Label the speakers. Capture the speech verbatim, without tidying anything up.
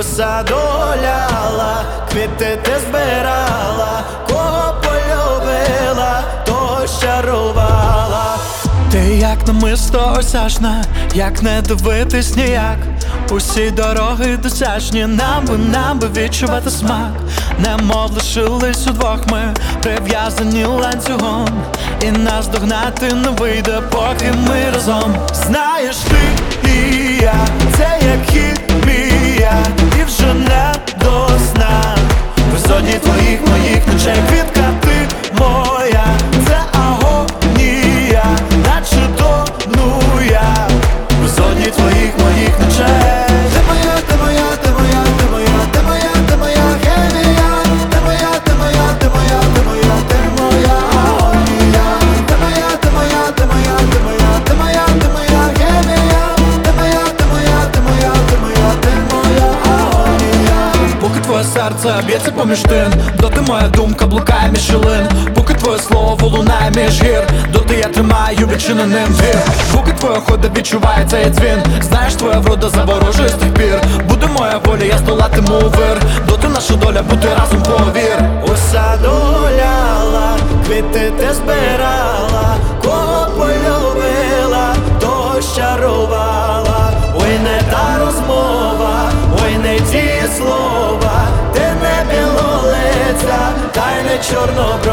Speaker 1: У саду гуляла, квіти ти збирала, кого полюбила, того щарувала. Ти як намисто осяжна, як не дивитись ніяк. Усі дороги досяжні, нам би, нам би відчувати смак. Немов лишились удвох ми, прив'язані ланцюгом, і нас догнати не вийде, поки ми разом. Знаєш, ти і я, це як хімія, і вже не до сна. Безодні твоїх моїх ночей, квітка ти моя, це агонія, наче тону я. Безодні твоїх моїх ночей. Ти моя, ти моя, ти моя, ти моя, ти моя, ти моя хемія. Ти моя, ти моя, ти моя, ти моя, ти моя агонія. Ти моя, ти моя, ти моя, ти моя, ти моя, ти моя хемія. Ти моя, ти моя, ти моя, ти моя, ти моя агонія. Поки твоє серце б'ється поміж тин, доти моя думка блукає між шилин. Поки твоє слово лунає між гір, доти я тримаю відчиненим двір. Поки твоя хода відчуває цей дзвін, знаєш, твоя врода заворожує з тих пір. Буде моя воля, я здолатиму вир, доти наша доля бути разом, повір. У саду гуляла, квіти ти збирала, кого полюбила, того щарувала. Ой, не та розмова, ой, не ті слова, ти не білолиця, та й не чорноброва.